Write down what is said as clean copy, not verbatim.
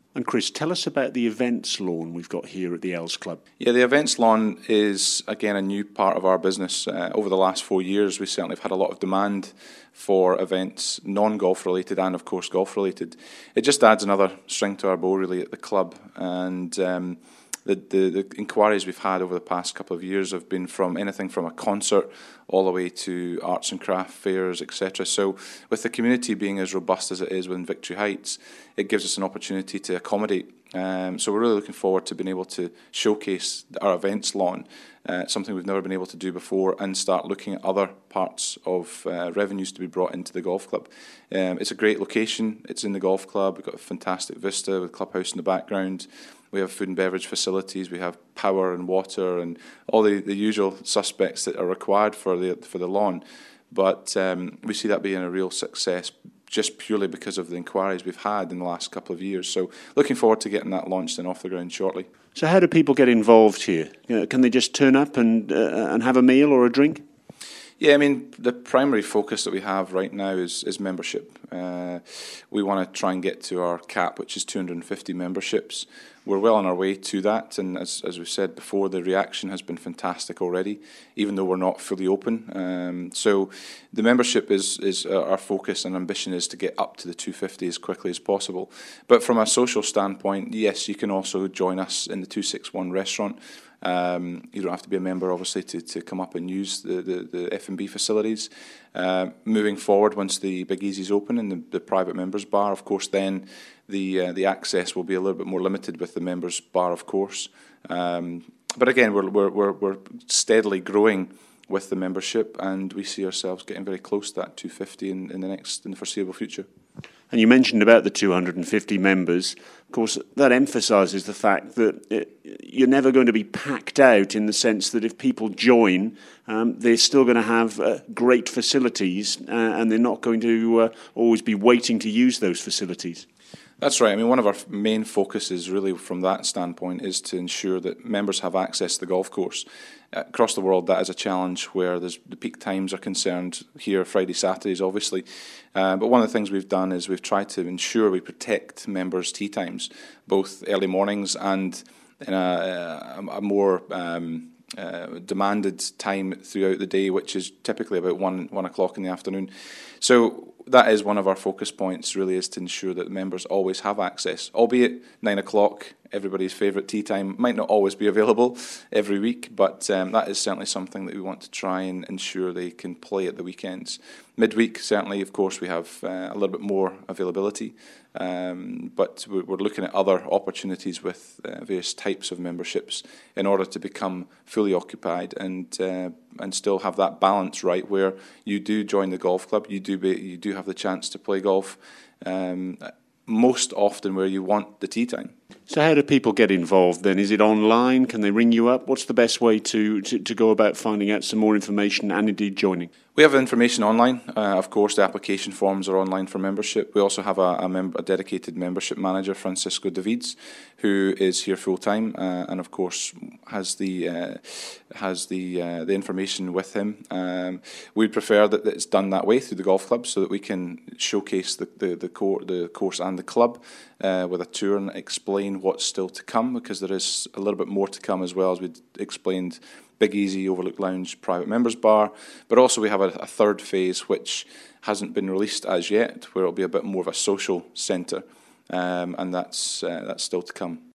And Chris, tell us about the events lawn we've got here at the Els Club. Yeah, the events lawn is, again, a new part of our business. Over the last 4 years, we certainly have had a lot of demand for events, non-golf related and, of course, golf related. It just adds another string to our bow, really, at the club. And the inquiries we've had over the past couple of years have been from anything from a concert all the way to arts and craft fairs, etc. So with the community being as robust as it is within Victory Heights, it gives us an opportunity to accommodate. So we're really looking forward to being able to showcase our events lawn, something we've never been able to do before, and start looking at other parts of revenues to be brought into the golf club. It's a great location. It's in the golf club. We've got a fantastic vista with clubhouse in the background. We have food and beverage facilities. We have power and water and all the usual suspects that are required for the lawn. But we see that being a real success, just purely because of the inquiries we've had in the last couple of years. So looking forward to getting that launched and off the ground shortly. So how do people get involved here? Can they just turn up and have a meal or a drink? Yeah, I mean, the primary focus that we have right now is membership. We want to try and get to our cap, which is 250 memberships. We're well on our way to that, and as we've said before, the reaction has been fantastic already, even though we're not fully open. So the membership is our focus, and ambition is to get up to the 250 as quickly as possible. But from a social standpoint, yes, you can also join us in the 261 restaurant. You don't have to be a member, obviously, to come up and use the F&B facilities. Moving forward, once the Big Easy's open and the private members bar, of course, then the access will be a little bit more limited with the members bar, of course. But again, we're steadily growing with the membership, and we see ourselves getting very close to that 250 in the foreseeable future. And you mentioned about the 250 members. Of course, that emphasises the fact that you're never going to be packed out, in the sense that if people join, they're still going to have great facilities, and they're not going to always be waiting to use those facilities. That's right. I mean, one of our main focuses really from that standpoint is to ensure that members have access to the golf course. Across the world, that is a challenge where the peak times are concerned. Here, Friday, Saturdays, obviously. But one of the things we've done is we've tried to ensure we protect members' tee times, both early mornings and in a more demanded time throughout the day, which is typically about 1 o'clock in the afternoon. So that is one of our focus points, really, is to ensure that members always have access, albeit 9 o'clock, everybody's favourite tea time, might not always be available every week, but that is certainly something that we want to try and ensure they can play at the weekends. Midweek, certainly, of course, we have a little bit more availability, but we're looking at other opportunities with various types of memberships in order to become fully occupied and still have that balance right, where you do join the golf club, you do have the chance to play golf most often where you want the tee time. So how do people get involved then? Is it online? Can they ring you up? What's the best way to go about finding out some more information and indeed joining? We have information online. Of course, the application forms are online for membership. We also have a dedicated membership manager, Francisco Davids, who is here full time and, of course, has the information with him. We'd prefer that it's done that way through the golf club, so that we can showcase the course and the club with a tour and explain what's still to come, because there is a little bit more to come, as well as we explained. Big Easy, Overlook Lounge, private members bar, but also we have a third phase which hasn't been released as yet, where it'll be a bit more of a social centre, and that's still to come.